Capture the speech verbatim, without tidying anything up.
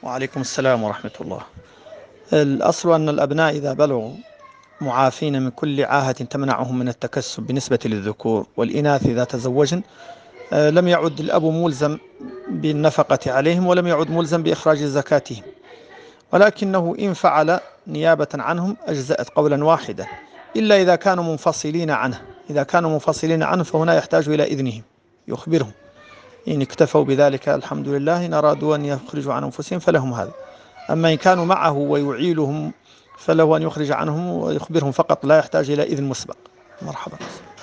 وعليكم السلام ورحمة الله. الأصل أن الأبناء إذا بلغوا معافين من كل عاهة تمنعهم من التكسب بالنسبة للذكور، والإناث إذا تزوجن آه، لم يعد الأب ملزم بالنفقة عليهم، ولم يعد ملزم بإخراج زكاتهم، ولكنه إن فعل نيابة عنهم أجزأت قولا واحدا، إلا إذا كانوا منفصلين عنه. إذا كانوا منفصلين عنه فهنا يحتاج إلى إذنهم، يخبرهم. إن اكتفوا بذلك الحمد لله، إن أرادوا أن يخرجوا عن أنفسهم فلهم هذا. أما إن كانوا معه ويعيلهم فله أن يخرج عنهم ويخبرهم فقط، لا يحتاج إلى إذن مسبق. مرحبا.